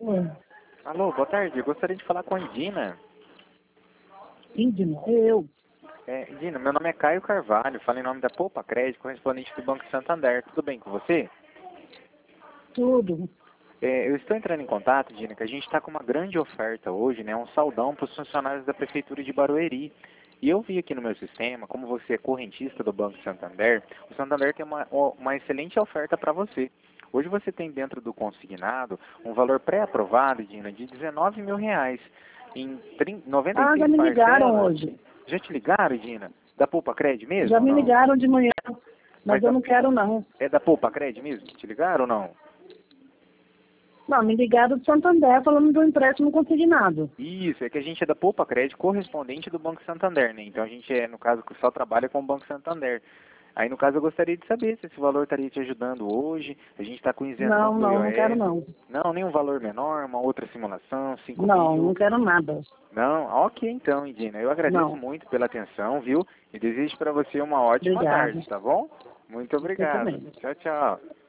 Oi. Alô, boa tarde. Eu gostaria de falar com a Indina. Indina, eu. Indina, meu nome é Caio Carvalho, falo em nome da Poupa Crédito, correspondente do Banco Santander. Tudo bem com você? Tudo. Eu estou entrando em contato, Indina, que a gente está com uma grande oferta hoje, né? Um saldão para os funcionários da Prefeitura de Barueri. E eu vi aqui no meu sistema, como você é correntista do Banco Santander, o Santander tem uma excelente oferta para você. Hoje você tem dentro do consignado um valor pré-aprovado, Dina, de R$ 19.000 em Ah, já 96 me ligaram parcelas. hoje. Já te ligaram, Dina? Da Poupa Cred mesmo Já ou me não? ligaram de manhã, mas Mas eu não quero não. é da Poupa Cred mesmo? Te ligaram ou não? Não, me ligaram do Santander falando do empréstimo consignado. Isso, é que a gente é da Poupa Cred, correspondente do Banco Santander, né? Então a gente no caso, só trabalha com o Banco Santander. Aí, no caso, eu gostaria de saber se esse valor estaria te ajudando hoje. A gente está com isenção do Não quero IOF. não. Não, nenhum valor menor, uma outra simulação, 5 Não, mil. não quero nada. Não, ok então, Indina. Eu agradeço Não. muito pela atenção, viu? E desejo para você uma ótima Obrigada. tarde, tá bom? Muito Você obrigado. também. Tchau, tchau.